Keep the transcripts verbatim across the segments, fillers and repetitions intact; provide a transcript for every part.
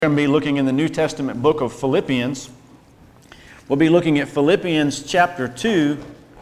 We're going to be looking in the New Testament book of Philippians. We'll be looking at Philippians chapter two,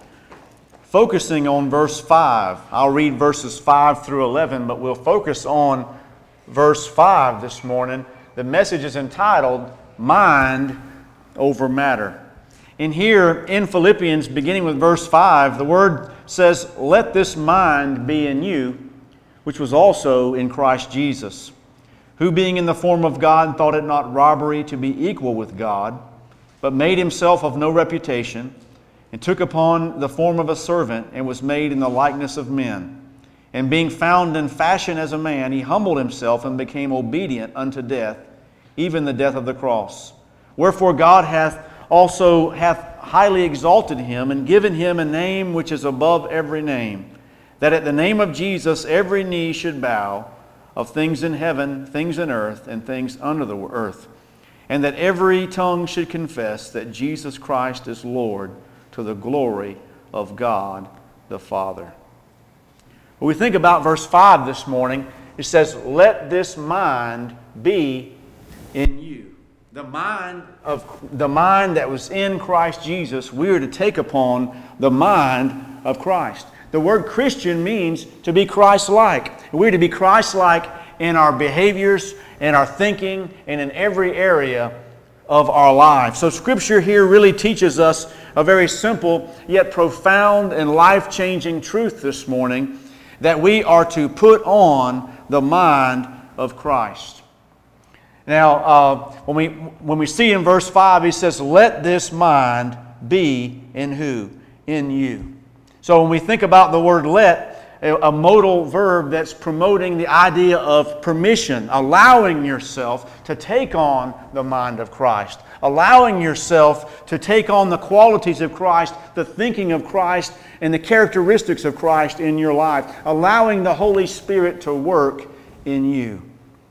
focusing on verse five. I'll read verses five through eleven, but we'll focus on verse five this morning. The message is entitled, Mind Over Matter. In here, in Philippians, beginning with verse five, the word says, Let this mind be in you, which was also in Christ Jesus, who being in the form of God thought it not robbery to be equal with God, but made himself of no reputation, and took upon the form of a servant, and was made in the likeness of men. And being found in fashion as a man, he humbled himself and became obedient unto death, even the death of the cross. Wherefore God hath also hath highly exalted him, and given him a name which is above every name, that at the name of Jesus every knee should bow, of things in heaven, things in earth, and things under the earth, and that every tongue should confess that Jesus Christ is Lord, to the glory of God the Father. When we think about verse five this morning, it says, Let this mind be in you. The mind of the mind that was in Christ Jesus, we are to take upon the mind of Christ. The word Christian means to be Christ-like. We're to be Christ-like in our behaviors, in our thinking, and in every area of our lives. So Scripture here really teaches us a very simple yet profound and life-changing truth this morning, that we are to put on the mind of Christ. Now, uh, when we when we see in verse five, he says, Let this mind be in who? In you. So when we think about the word let, a modal verb that's promoting the idea of permission, allowing yourself to take on the mind of Christ, allowing yourself to take on the qualities of Christ, the thinking of Christ, and the characteristics of Christ in your life, allowing the Holy Spirit to work in you.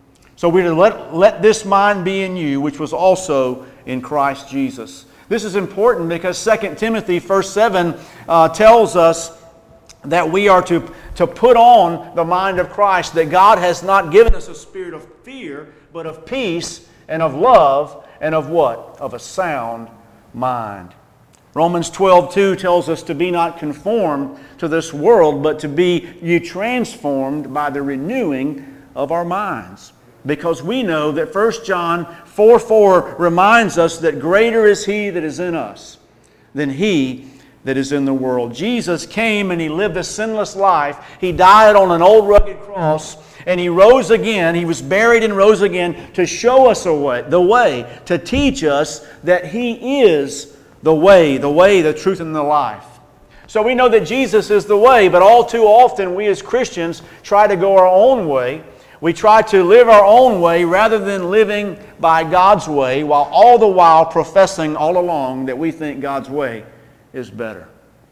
So we're to let, let this mind be in you, which was also in Christ Jesus. This is important because Second Timothy verse seven uh, tells us that we are to, to put on the mind of Christ, that God has not given us a spirit of fear, but of peace and of love and of what? Of a sound mind. Romans twelve two tells us to be not conformed to this world, but to be ye transformed by the renewing of our minds. Because we know that First John four four reminds us that greater is He that is in us than he that is in the world. Jesus came and He lived a sinless life. He died on an old rugged cross, and He rose again. He was buried and rose again to show us a way, the way, to teach us that He is the way, the way, the truth, and the life. So we know that Jesus is the way, but all too often we as Christians try to go our own way. We try to live our own way rather than living by God's way, while all the while professing all along that we think God's way is better.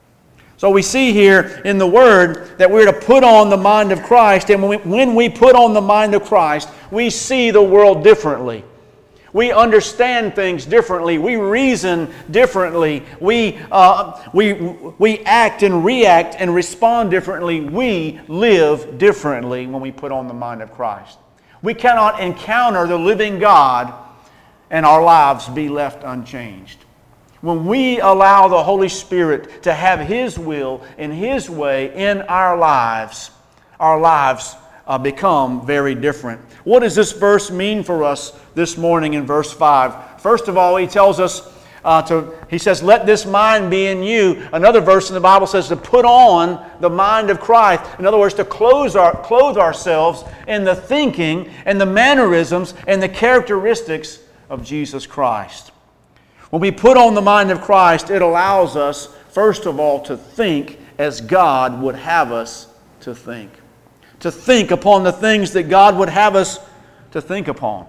So we see here in the Word that we're to put on the mind of Christ, and when we, when we put on the mind of Christ, we see the world differently. We understand things differently. We reason differently. We, uh, we, we act and react and respond differently. We live differently when we put on the mind of Christ. We cannot encounter the living God and our lives be left unchanged. When we allow the Holy Spirit to have His will and His way in our lives, our lives uh, become very different. What does this verse mean for us this morning in verse five? First of all, he tells us, uh, to, he says, Let this mind be in you. Another verse in the Bible says to put on the mind of Christ. In other words, to clothe, our, clothe ourselves in the thinking and the mannerisms and the characteristics of Jesus Christ. When we put on the mind of Christ, it allows us, first of all, to think as God would have us to think. To think upon the things that God would have us to think upon.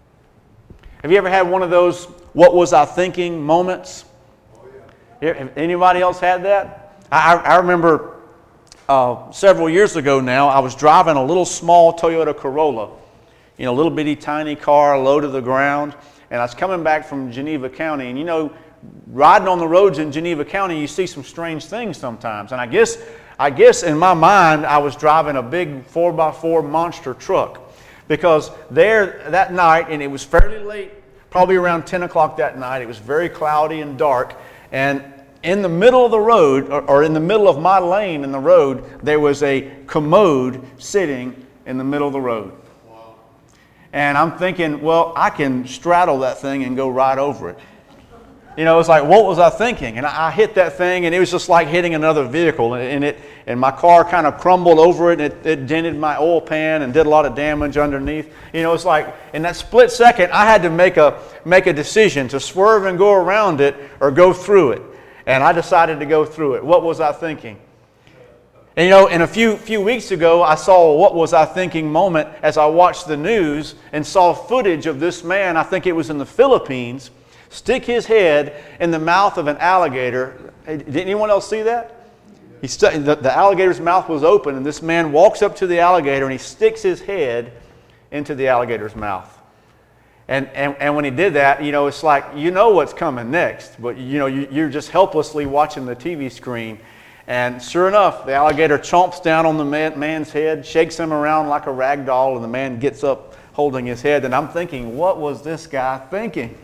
Have you ever had one of those "what was I thinking" moments? Oh, yeah. Have anybody else had that? I, I remember uh, several years ago now, I was driving a little small Toyota Corolla, you know, a little bitty tiny car, low to the ground, and I was coming back from Geneva County, and you know, riding on the roads in Geneva County, you see some strange things sometimes, and I guess I guess in my mind I was driving a big four by four monster truck. Because there that night, and it was fairly late, probably around ten o'clock that night, it was very cloudy and dark, and in the middle of the road, or, or in the middle of my lane in the road, there was a commode sitting in the middle of the road. Wow. And I'm thinking, well, I can straddle that thing and go right over it. You know, it's like, what was I thinking? And I, I hit that thing, and it was just like hitting another vehicle. And it, and my car kind of crumbled over it, and it, it dented my oil pan and did a lot of damage underneath. You know, it's like in that split second, I had to make a make a decision to swerve and go around it or go through it. And I decided to go through it. What was I thinking? And you know, and a few few weeks ago, I saw a what was I thinking moment as I watched the news and saw footage of this man. I think it was in the Philippines. Stick his head in the mouth of an alligator. Did anyone else see that? He st- the, the alligator's mouth was open, and this man walks up to the alligator and he sticks his head into the alligator's mouth. And, and and when he did that, you know, it's like, you know what's coming next, but you know, you, you're just helplessly watching the T V screen. And sure enough, the alligator chomps down on the man, man's head, shakes him around like a rag doll, and the man gets up holding his head. And I'm thinking, what was this guy thinking?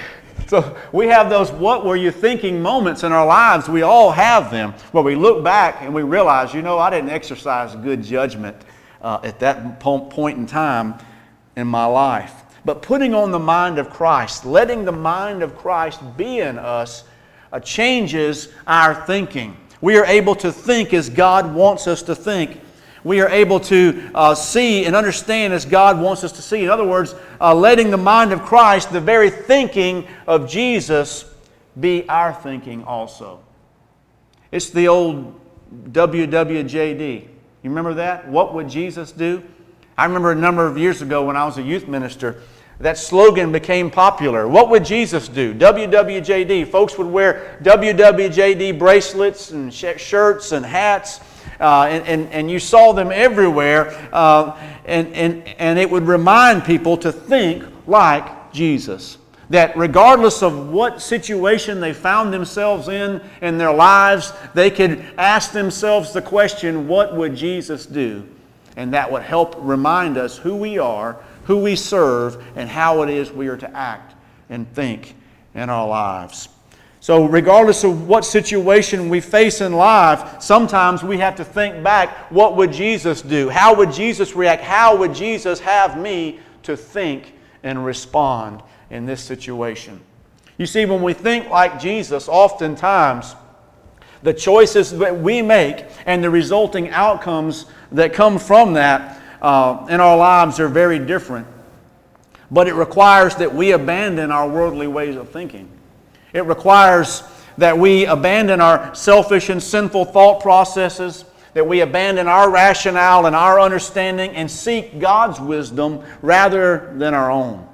So we have those what were you thinking moments in our lives. We all have them where we look back and we realize, you know, I didn't exercise good judgment uh, at that point in time in my life. But putting on the mind of Christ, letting the mind of Christ be in us, uh, changes our thinking. We are able to think as God wants us to think. We are able to uh, see and understand as God wants us to see. In other words, uh, letting the mind of Christ, the very thinking of Jesus, be our thinking also. It's the old W W J D. You remember that? What would Jesus do? I remember a number of years ago when I was a youth minister, that slogan became popular. What would Jesus do? W W J D. Folks would wear W W J D bracelets and sh- shirts and hats. Uh, and, and, and you saw them everywhere, uh, and, and, and it would remind people to think like Jesus. That regardless of what situation they found themselves in in their lives, they could ask themselves the question, what would Jesus do? And that would help remind us who we are, who we serve, and how it is we are to act and think in our lives. So regardless of what situation we face in life, sometimes we have to think back, what would Jesus do? How would Jesus react? How would Jesus have me to think and respond in this situation? You see, when we think like Jesus, oftentimes the choices that we make and the resulting outcomes that come from that uh, in our lives are very different. But it requires that we abandon our worldly ways of thinking. It requires that we abandon our selfish and sinful thought processes, that we abandon our rationale and our understanding and seek God's wisdom rather than our own.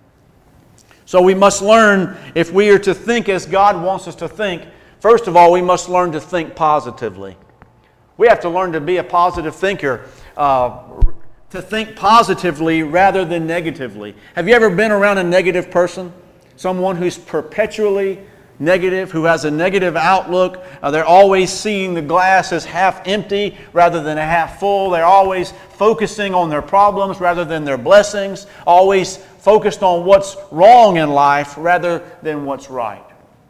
So we must learn, if we are to think as God wants us to think, first of all, we must learn to think positively. We have to learn to be a positive thinker, uh, to think positively rather than negatively. Have you ever been around a negative person? Someone who's perpetually negative, who has a negative outlook. Uh, they're always seeing the glass as half empty rather than a half full. They're always focusing on their problems rather than their blessings. Always focused on what's wrong in life rather than what's right.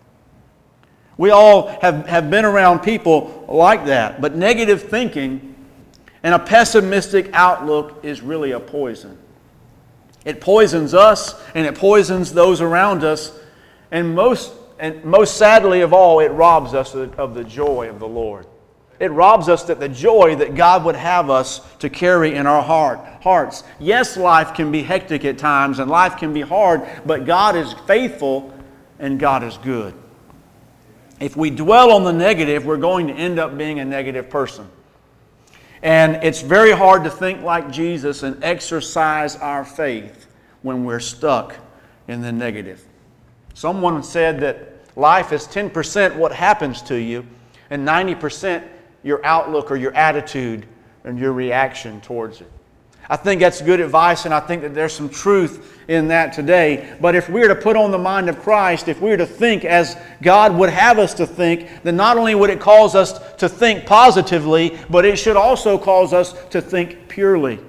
We all have, have been around people like that. But negative thinking and a pessimistic outlook is really a poison. It poisons us and it poisons those around us. And most, and most sadly of all, it robs us of the joy of the Lord. It robs us of the joy that God would have us to carry in our heart, hearts. Yes, life can be hectic at times and life can be hard, but God is faithful and God is good. If we dwell on the negative, we're going to end up being a negative person. And it's very hard to think like Jesus and exercise our faith when we're stuck in the negative. Someone said that life is ten percent what happens to you and ninety percent your outlook or your attitude and your reaction towards it. I think that's good advice, and I think that there's some truth in that today. But if we're to put on the mind of Christ, if we're to think as God would have us to think, then not only would it cause us to think positively, but it should also cause us to think purely.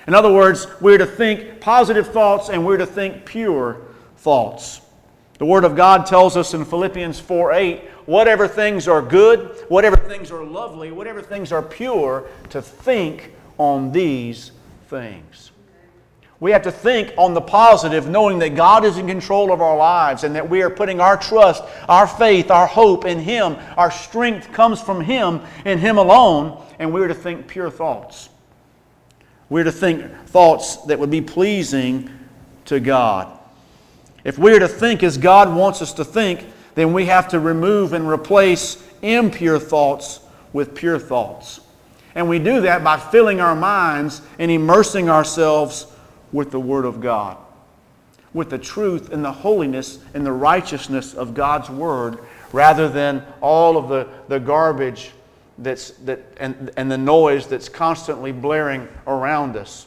In other words, we're to think positive thoughts and we're to think pure thoughts. The Word of God tells us in Philippians four eight, whatever things are good, whatever things are lovely, whatever things are pure, to think on these things. We have to think on the positive, knowing that God is in control of our lives and that we are putting our trust, our faith, our hope in Him. Our strength comes from Him and Him alone, and we're to think pure thoughts. We're to think thoughts that would be pleasing to God. If we're to think as God wants us to think, then we have to remove and replace impure thoughts with pure thoughts. And we do that by filling our minds and immersing ourselves with the Word of God, with the truth and the holiness and the righteousness of God's Word, rather than all of the, the garbage that's that and, and the noise that's constantly blaring around us.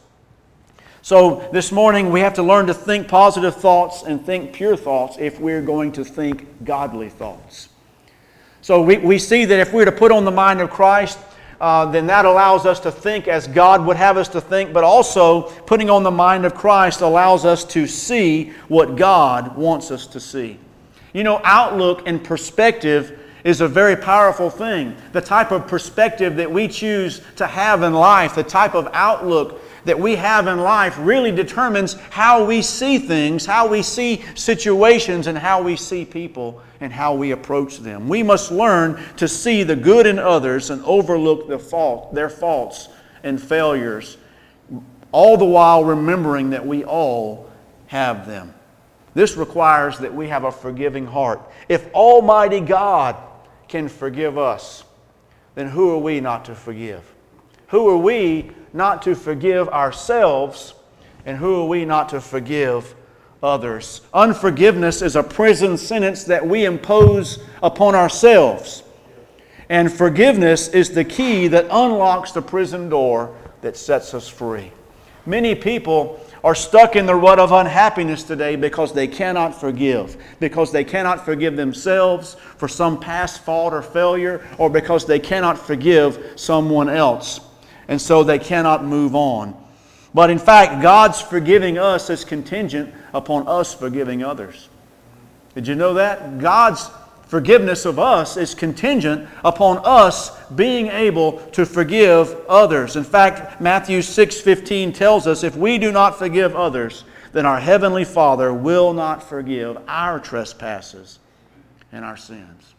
So this morning we have to learn to think positive thoughts and think pure thoughts if we're going to think godly thoughts. So we, we see that if we're to put on the mind of Christ, Uh, then that allows us to think as God would have us to think, but also putting on the mind of Christ allows us to see what God wants us to see. You know, outlook and perspective is a very powerful thing. The type of perspective that we choose to have in life, the type of outlook that we have in life really determines how we see things, how we see situations, and how we see people and how we approach them. We must learn to see the good in others and overlook the fault, their faults and failures, all the while remembering that we all have them. This requires that we have a forgiving heart. If Almighty God can forgive us, then who are we not to forgive? Who are we not to forgive ourselves, and who are we not to forgive others? Unforgiveness is a prison sentence that we impose upon ourselves. And forgiveness is the key that unlocks the prison door that sets us free. Many people are stuck in the rut of unhappiness today because they cannot forgive, because they cannot forgive themselves for some past fault or failure, or because they cannot forgive someone else. And so they cannot move on. But in fact, God's forgiving us is contingent upon us forgiving others. Did you know that? God's forgiveness of us is contingent upon us being able to forgive others. In fact, Matthew six fifteen tells us, if we do not forgive others, then our Heavenly Father will not forgive our trespasses and our sins.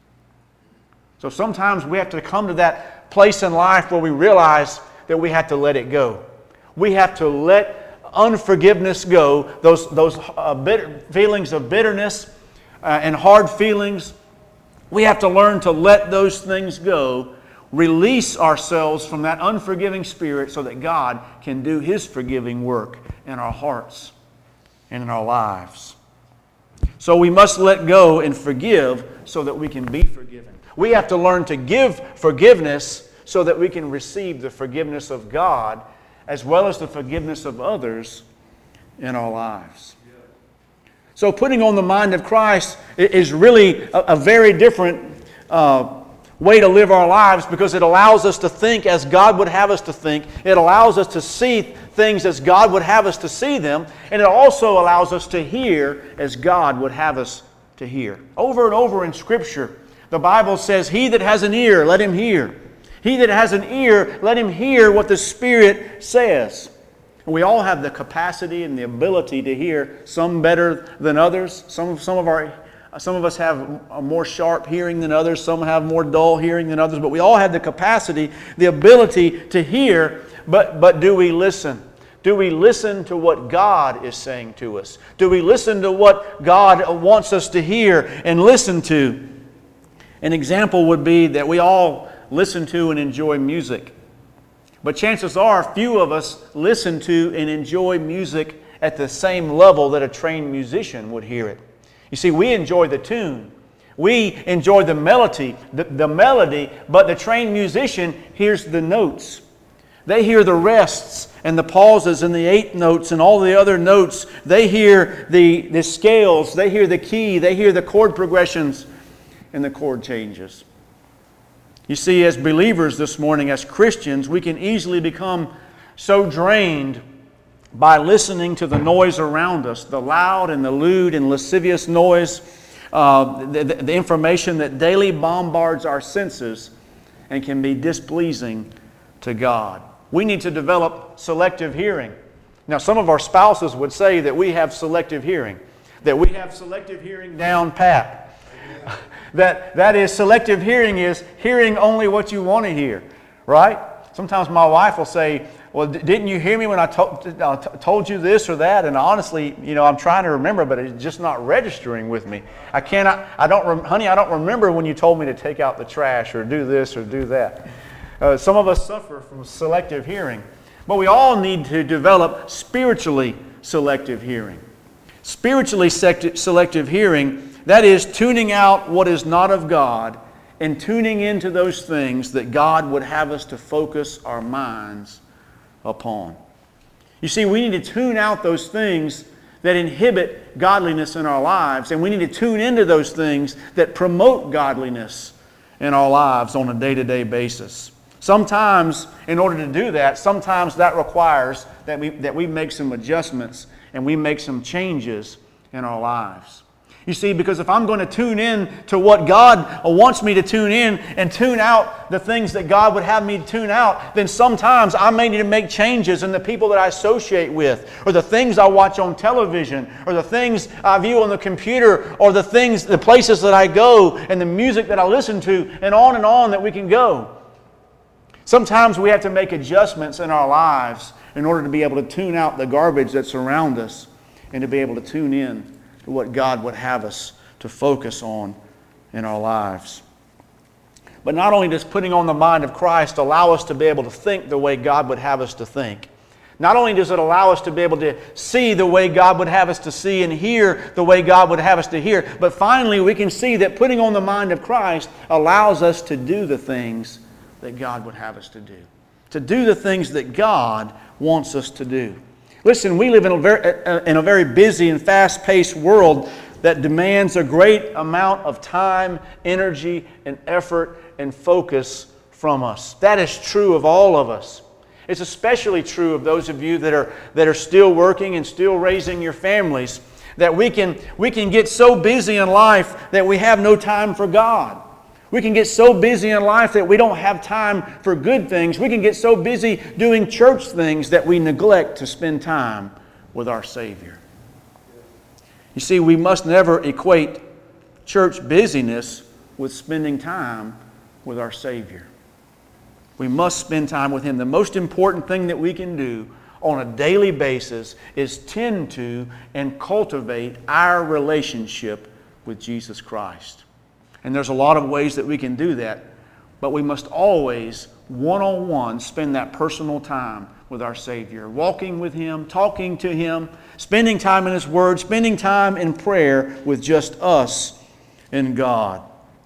So sometimes we have to come to that place in life where we realize that we have to let it go. We have to let unforgiveness go, those, those uh, bitter feelings of bitterness uh, and hard feelings. We have to learn to let those things go, release ourselves from that unforgiving spirit so that God can do His forgiving work in our hearts and in our lives. So we must let go and forgive so that we can be forgiven. We have to learn to give forgiveness so that we can receive the forgiveness of God as well as the forgiveness of others in our lives. So putting on the mind of Christ is really a, a very different uh, way to live our lives, because it allows us to think as God would have us to think. It allows us to see things as God would have us to see them. And it also allows us to hear as God would have us to hear. Over and over in Scripture, the Bible says, "He that has an ear, let him hear. He that has an ear, let him hear what the Spirit says." We all have the capacity and the ability to hear, some better than others. Some, some, of our, some of us have a more sharp hearing than others. Some have more dull hearing than others. But we all have the capacity, the ability to hear. But, but do we listen? Do we listen to what God is saying to us? Do we listen to what God wants us to hear and listen to? An example would be that we all listen to and enjoy music. But chances are, few of us listen to and enjoy music at the same level that a trained musician would hear it. You see, we enjoy the tune. We enjoy the melody, the, the melody, but the trained musician hears the notes. They hear the rests and the pauses and the eighth notes and all the other notes. They hear the, the scales, they hear the key, they hear the chord progressions and the chord changes. You see, as believers this morning, as Christians, we can easily become so drained by listening to the noise around us, the loud and the lewd and lascivious noise, uh, the, the, the information that daily bombards our senses and can be displeasing to God. We need to develop selective hearing. Now, some of our spouses would say that we have selective hearing, that we have selective hearing down pat. that, that is, selective hearing is hearing only what you want to hear, right? Sometimes my wife will say, well, didn't you hear me when I to- uh, t- told you this or that? And honestly, you know, I'm trying to remember, but it's just not registering with me. I cannot, I don't, rem- honey, I don't remember when you told me to take out the trash or do this or do that. Uh, some of us suffer from selective hearing, but we all need to develop spiritually selective hearing. Spiritually sect- selective hearing, that is tuning out what is not of God and tuning into those things that God would have us to focus our minds upon. You see, we need to tune out those things that inhibit godliness in our lives, and we need to tune into those things that promote godliness in our lives on a day-to-day basis. Sometimes, in order to do that, sometimes that requires that we, that we make some adjustments and we make some changes in our lives. You see, because if I'm going to tune in to what God wants me to tune in and tune out the things that God would have me tune out, then sometimes I may need to make changes in the people that I associate with, or the things I watch on television, or the things I view on the computer, or the things, the places that I go, and the music that I listen to, and on and on that we can go. Sometimes we have to make adjustments in our lives in order to be able to tune out the garbage that's around us and to be able to tune in to what God would have us to focus on in our lives. But not only does putting on the mind of Christ allow us to be able to think the way God would have us to think, not only does it allow us to be able to see the way God would have us to see and hear the way God would have us to hear, but finally we can see that putting on the mind of Christ allows us to do the things that God would have us to do. To do the things that God wants us to do. Listen, we live in a very, in a very busy and fast-paced world that demands a great amount of time, energy, and effort and focus from us. That is true of all of us. It's especially true of those of you that are, that are still working and still raising your families, that we can, we can get so busy in life that we have no time for God. We can get so busy in life that we don't have time for good things. We can get so busy doing church things that we neglect to spend time with our Savior. You see, we must never equate church busyness with spending time with our Savior. We must spend time with Him. The most important thing that we can do on a daily basis is tend to and cultivate our relationship with Jesus Christ. And there's a lot of ways that we can do that, but we must always, one-on-one, spend that personal time with our Savior, walking with Him, talking to Him, spending time in His Word, spending time in prayer with just us and God.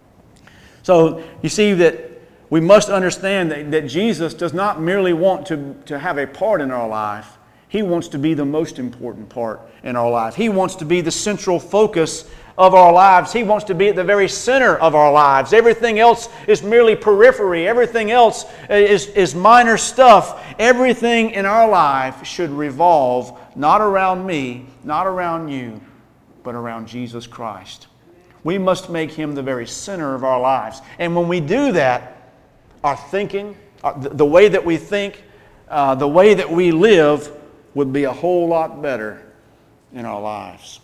So you see that we must understand that, that Jesus does not merely want to, to have a part in our life. He wants to be the most important part in our life. He wants to be the central focus of our lives. He wants to be at the very center of our lives. Everything else is merely periphery. Everything else is, is minor stuff. Everything in our life should revolve not around me, not around you, but around Jesus Christ. We must make Him the very center of our lives. And when we do that, our thinking, the way that we think, uh, the way that we live would be a whole lot better in our lives.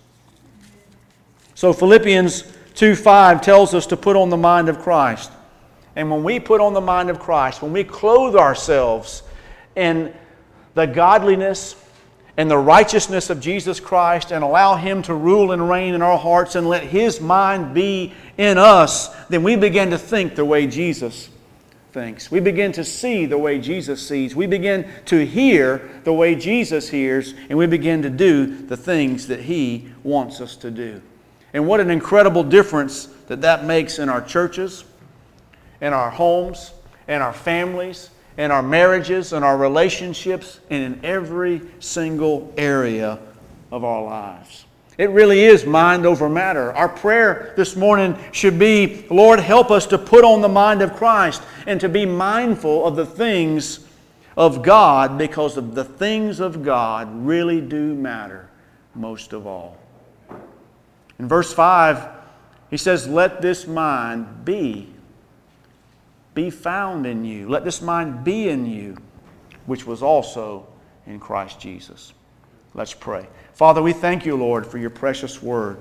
So Philippians two five tells us to put on the mind of Christ. And when we put on the mind of Christ, when we clothe ourselves in the godliness and the righteousness of Jesus Christ and allow Him to rule and reign in our hearts and let His mind be in us, then we begin to think the way Jesus thinks. We begin to see the way Jesus sees. We begin to hear the way Jesus hears, and we begin to do the things that He wants us to do. And what an incredible difference that that makes in our churches, in our homes, in our families, in our marriages, in our relationships, and in every single area of our lives. It really is mind over matter. Our prayer this morning should be, Lord, help us to put on the mind of Christ and to be mindful of the things of God, because of the things of God really do matter most of all. In verse five, he says, let this mind be, be found in you. Let this mind be in you, which was also in Christ Jesus. Let's pray. Father, we thank you, Lord, for your precious word.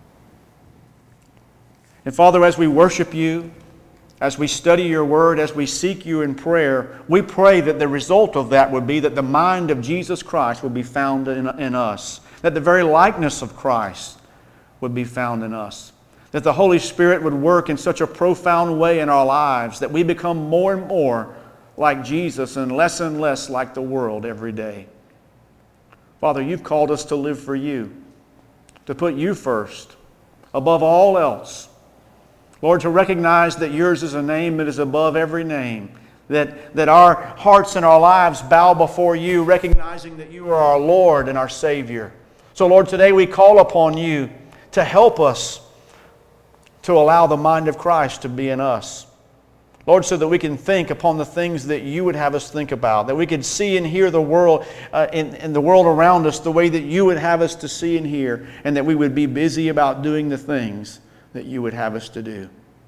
And Father, as we worship you, as we study your word, as we seek you in prayer, we pray that the result of that would be that the mind of Jesus Christ would be found in, in us, that the very likeness of Christ would be found in us, that the Holy Spirit would work in such a profound way in our lives that we become more and more like Jesus and less and less like the world every day. Father, you've called us to live for you, to put you first, above all else. Lord, to recognize that yours is a name that is above every name, that, that our hearts and our lives bow before you, recognizing that you are our Lord and our Savior. So, Lord, today we call upon you to help us to allow the mind of Christ to be in us. Lord, so that we can think upon the things that you would have us think about, that we could see and hear the world uh, in, in the world around us the way that you would have us to see and hear, and that we would be busy about doing the things that you would have us to do.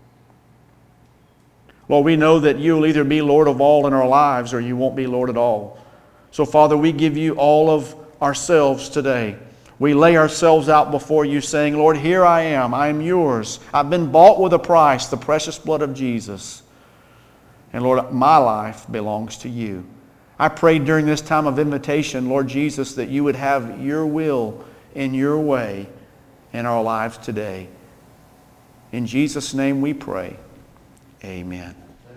Lord, we know that you'll either be Lord of all in our lives or you won't be Lord at all. So, Father, we give you all of ourselves today. We lay ourselves out before you saying, Lord, here I am. I am yours. I've been bought with a price, the precious blood of Jesus. And Lord, my life belongs to you. I pray during this time of invitation, Lord Jesus, that you would have your will in your way in our lives today. In Jesus' name we pray. Amen.